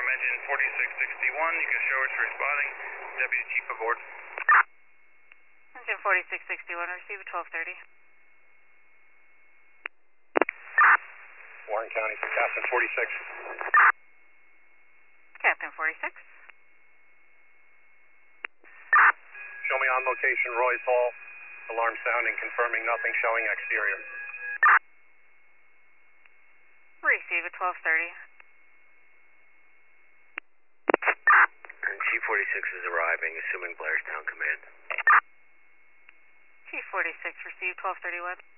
engine 4661. You can show us responding. Deputy Chief aboard. Engine 4661, receive at 1230. Warren County for Captain 46. Captain 46. Show me on location, Roy's Hall. Alarm sounding, confirming nothing, showing exterior. Receive at 1230. G46 is arriving, assuming Blairstown Command. G46, receive 1231.